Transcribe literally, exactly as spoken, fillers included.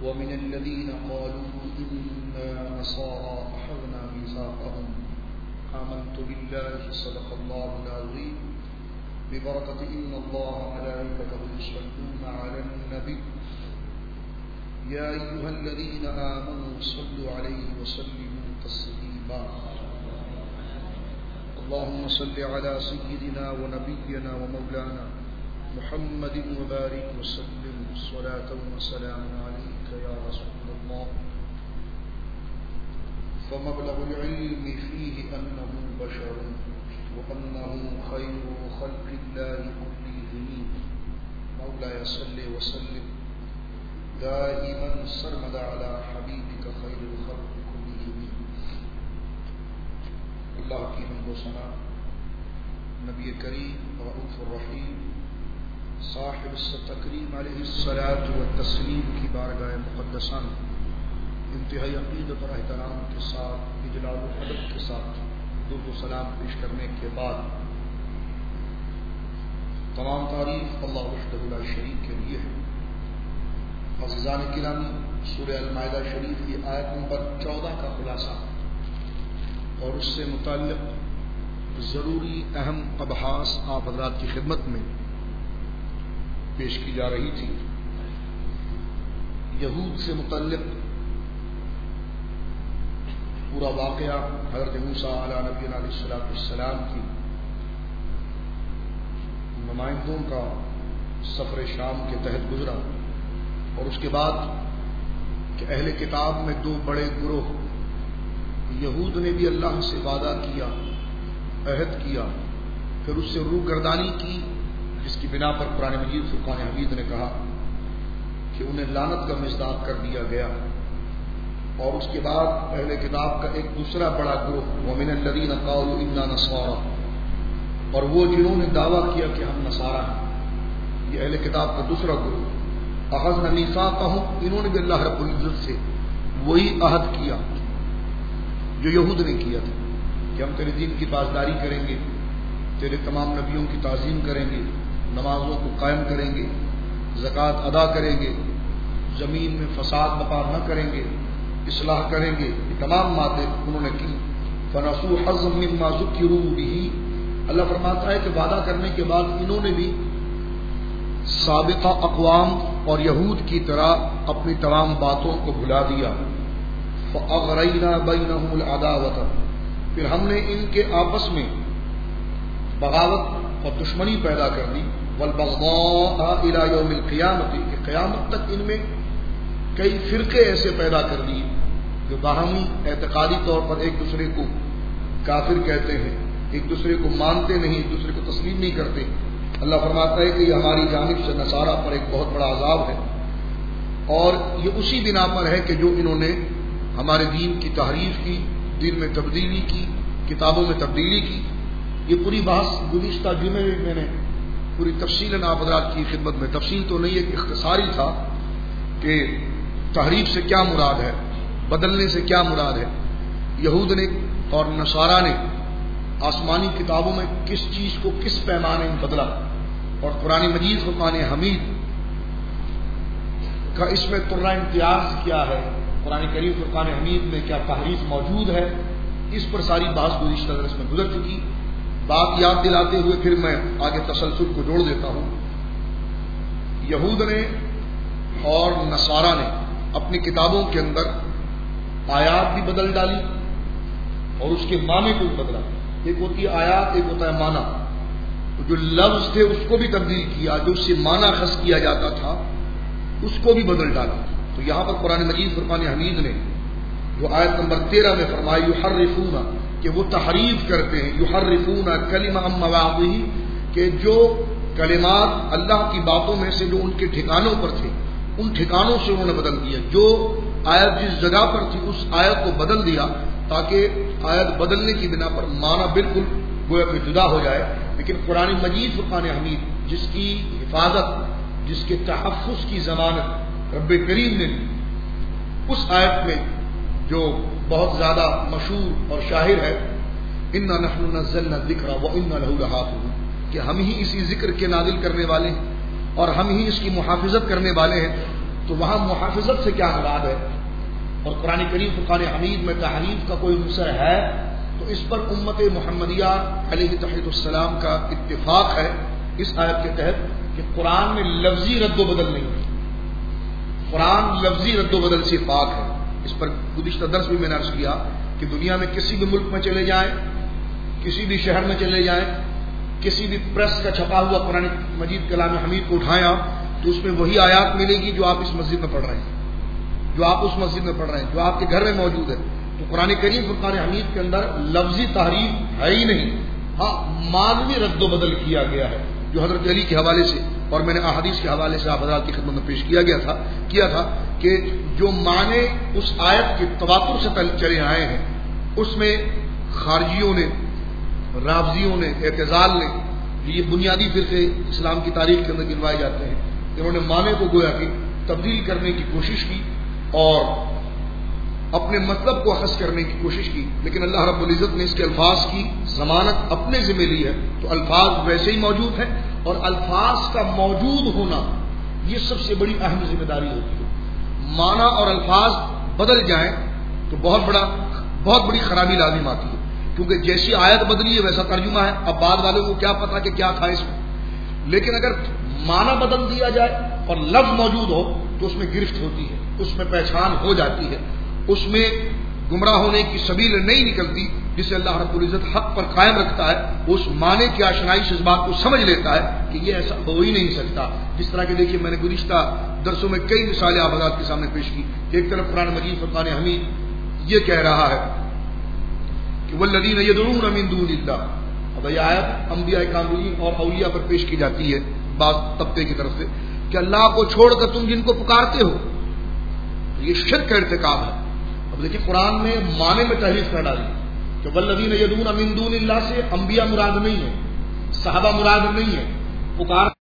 ومن الذين قالوا إنا نصارى أخذنا ميثاقهم آمنت بالله صدق الله العظيم ببركة إن الله ملائكته يصلون على النبي يا أيها الذين آمنوا صلوا عليه وسلموا تسليما اللهم صل على سيدنا ونبينا ومولانا محمد وبارك وسلم صلاة وسلام عليك يا رسول الله فمبلغ العلم فيه أنه بشر وأنه خير خلق الله كلهم مولاي صل وسلم دائما سرمدا على حبيبك خير الخلق كلهم. اللہ کی حمد و ثنا نبی کریم رؤوف الرحیم صاحب التکریم علیہ الصلاۃ والتسلیم کی بارگاہ مقدسہ میں انتہائی عقیدت اور احترام کے ساتھ اجلال و ادب کے ساتھ درود و سلام پیش کرنے کے بعد تمام تعریف اللہ وحدہ لا شریک کے لیے ہے. عزیزان گرامی، سورہ المائدہ شریف کی آیت نمبر چودہ کا خلاصہ اور اس سے متعلق ضروری اہم ابحاث آپ حضرات کی خدمت میں پیش کی جا رہی تھی. یہود سے متعلق پورا واقعہ حضرت موسیٰ علیہ نبینا علیہ الصلوۃ والسلام کی نمائندوں کا سفر شام کے تحت گزرا، اور اس کے بعد کہ اہل کتاب میں دو بڑے گروہ، یہود نے بھی اللہ سے وعدہ کیا، عہد کیا، پھر اس سے روگردانی کی، جس کی بنا پر قرآن مجید فرقان حمید نے کہا کہ انہیں لعنت کا مصداق کر دیا گیا. اور اس کے بعد اہل کتاب کا ایک دوسرا بڑا گروہ ومن الذین قالوا انا نصارى، اور وہ جنہوں نے دعویٰ کیا کہ ہم نصارہ ہیں، یہ اہل کتاب کا دوسرا گروہ. اخذنا میثاقهم، انہوں نے بھی اللہ رب العزت سے وہی عہد کیا جو یہود نے کیا تھا کہ ہم تیرے دین کی پاسداری کریں گے، تیرے تمام نبیوں کی تعظیم کریں گے، نمازوں کو قائم کریں گے، زکوٰۃ ادا کریں گے، زمین میں فساد بپا نہ کریں گے، اصلاح کریں گے. یہ تمام باتیں انہوں نے کی. فنسوا حظا مما ذکروا به، اللہ فرماتا ہے کہ وعدہ کرنے کے بعد انہوں نے بھی سابقہ اقوام اور یہود کی طرح اپنی تمام باتوں کو بھلا دیا. فاغرینا بینہم العداوۃ، پھر ہم نے ان کے آپس میں بغاوت اور دشمنی پیدا کر دی. والبغضاء الی یوم القیامۃ، کہ قیامت تک ان میں کئی فرقے ایسے پیدا کر دیے جو باہمی اعتقادی طور پر ایک دوسرے کو کافر کہتے ہیں، ایک دوسرے کو مانتے نہیں، ایک دوسرے کو تسلیم نہیں کرتے. اللہ فرماتا ہے کہ یہ ہماری جانب سے نصارہ پر ایک بہت بڑا عذاب ہے، اور یہ اسی بنا پر ہے کہ جو انہوں نے ہمارے دین کی تحریف کی، دین میں تبدیلی کی، کتابوں میں تبدیلی کی. یہ پوری بحث گزشتہ جمعے میں میں نے پوری تفصیل آپ حضرات کی خدمت میں، تفصیل تو نہیں ہے کہ اختصاری تھا کہ تحریف سے کیا مراد ہے، بدلنے سے کیا مراد ہے. یہود نے اور نصارہ نے آسمانی کتابوں میں کس چیز کو کس پیمانے میں بدلا، اور قرآن مجید فرقان حمید کا اس میں ترا امتیاز کیا ہے، قرآن کریم فرقان حمید میں کیا تحریف موجود ہے. اس پر ساری بات گزشتہ درس میں گزر چکی. بات یاد دلاتے ہوئے پھر میں آگے تسلسل کو جوڑ دیتا ہوں. یہود نے اور نصارہ نے اپنی کتابوں کے اندر آیات بھی بدل ڈالی اور اس کے معنی کو بھی بدلا. ایک ہوتی ہے آیات، ایک ہوتا ہے معنی. تو جو لفظ تھے اس کو بھی تبدیل کیا، جو اس سے معنی خاص کیا جاتا تھا اس کو بھی بدل ڈالا. تو یہاں پر قرآن مجید فرقان حمید نے جو آیت نمبر تیرہ میں فرمایا یحرفون، کہ وہ تحریف کرتے ہیں، یحرفون کلمہ عن مواضعہ، کہ جو کلمات اللہ کی باتوں میں سے جو ان کے ٹھکانوں پر تھے ان ٹھکانوں سے انہوں نے بدل دیا. جو آیت جس جگہ پر تھی اس آیت کو بدل دیا تاکہ آیت بدلنے کی بنا پر معنی بالکل گویا کہ جدا ہو جائے. لیکن قرآن مجید فرقان حمید جس کی حفاظت، جس کے تحفظ کی ضمانت رب کریم نے دی، اس آیت میں جو بہت زیادہ مشہور اور شاہر ہے انا نحن نزلنا الذکر وانا له لحافظون، کہ ہم ہی اسی ذکر کے نازل کرنے والے ہیں اور ہم ہی اس کی محافظت کرنے والے ہیں تو وہاں محافظت سے کیا مراد ہے اور قرآن کریم فرقان حمید میں تحریف کا کوئی عنصر ہے، تو اس پر امت محمدیہ علیہ تحیۃ السلام کا اتفاق ہے اس آیت کے تحت کہ قرآن میں لفظی رد و بدل نہیں ہے، قرآن لفظی رد و بدل سے پاک ہے۔ اس پر گزشتہ درس بھی میں نے عرض کیا کہ دنیا میں کسی بھی ملک میں چلے جائیں، کسی بھی شہر میں چلے جائیں، کسی بھی پریس کا چھپا ہوا قرآن مجید کلام حمید کو اٹھائیں آپ، تو اس میں وہی آیات ملے گی جو آپ اس مسجد میں پڑھ رہے ہیں، جو آپ اس مسجد میں پڑھ رہے ہیں، جو آپ کے گھر میں موجود ہے۔ تو قرآن کریم فرقان حمید کے اندر لفظی تحریف ہے ہی نہیں، ہاں معنوی رد و بدل کیا گیا ہے، جو حضرت علی کے حوالے سے اور میں نے احادیث کے حوالے سے آپ حضرات کی خدمت میں پیش کیا گیا تھا کیا تھا کہ جو معنی اس آیت کے تواتر سے چلے آئے ہیں، اس میں خارجیوں نے، رافضیوں نے، اعتزال نے، یہ بنیادی فرقے اسلام کی تاریخ کے اندر گنوائے جاتے ہیں، انہوں نے معنی کو گویا کہ تبدیل کرنے کی کوشش کی اور اپنے مطلب کو اخذ کرنے کی کوشش کی، لیکن اللہ رب العزت نے اس کے الفاظ کی ضمانت اپنے ذمہ لی ہے، تو الفاظ ویسے ہی موجود ہیں، اور الفاظ کا موجود ہونا یہ سب سے بڑی اہم ذمہ داری ہوتی ہے۔ معنی اور الفاظ بدل جائیں تو بہت بڑا بہت بڑی خرابی لازم آتی ہے، کیونکہ جیسی آیت بدلی ہے ویسا ترجمہ ہے، اب بعد والوں کو کیا پتا کہ کیا تھا اس میں، لیکن اگر معنی بدل دیا جائے اور لفظ موجود ہو تو اس میں گرفت ہوتی ہے، اس میں پہچان ہو جاتی ہے، اس میں گمراہ ہونے کی سبیل نہیں نکلتی، جسے اللہ رب العزت حق پر قائم رکھتا ہے، اس معنی کی آشنائی سے اس بات کو سمجھ لیتا ہے کہ یہ ایسا ہو ہی نہیں سکتا۔ جس طرح کہ دیکھیے میں نے گزشتہ درسوں میں کئی مثالیں آپ حضرات کے سامنے پیش کی کہ ایک طرف قرآن مجید فرقان حمید یہ کہہ رہا ہے کہ والذین یدعون من دون اللہ، اب یہ آیت انبیاء کاملین اور اولیاء پر پیش کی جاتی ہے بعض طبقے کی طرف سے کہ اللہ کو چھوڑ کر تم جن کو پکارتے ہو، یہ شرک کا ارتکاب ہے۔ اب دیکھیں قرآن میں معنی میں تحریف کر ڈالی کہ والذین یدعون من دون اللہ سے انبیاء مراد نہیں ہے، صحابہ مراد نہیں ہے، پکار